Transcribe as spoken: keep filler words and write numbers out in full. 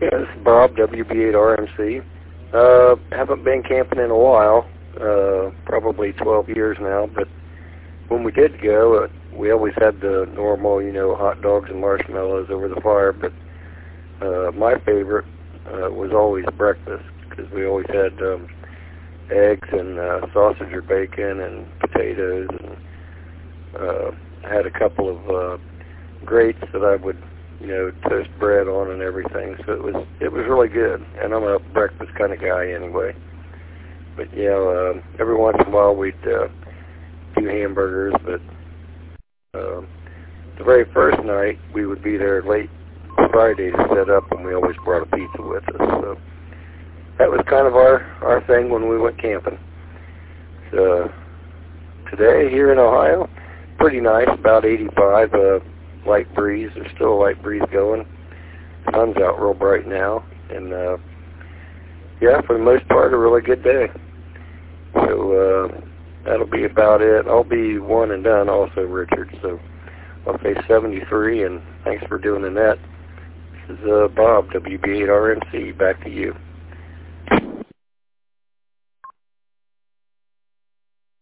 Yeah, this is Bob, W B eight R M C. Uh, haven't been camping in a while, uh, probably twelve years now, but when we did go, uh, we always had the normal, you know, hot dogs and marshmallows over the fire, but uh, my favorite uh, was always breakfast, because we always had um, eggs and uh, sausage or bacon and potatoes, and uh, had a couple of uh, grates that I would, you know, toast bread on and everything. So it was it was really good. And I'm a breakfast kind of guy anyway. But yeah, uh, every once in a while we'd uh, do hamburgers. But uh, the very first night we would be there late Friday to set up, and we always brought a pizza with us. So that was kind of our our thing when we went camping. So today here in Ohio, pretty nice, about eighty-five. Uh, light breeze. There's still a light breeze going. Sun's out real bright now, and uh, yeah, for the most part, a really good day. So uh, that'll be about it. I'll be one and done also, Richard. So I'll say seventy-three, and thanks for doing the net. This is uh, Bob, W B eight R M C. Back to you.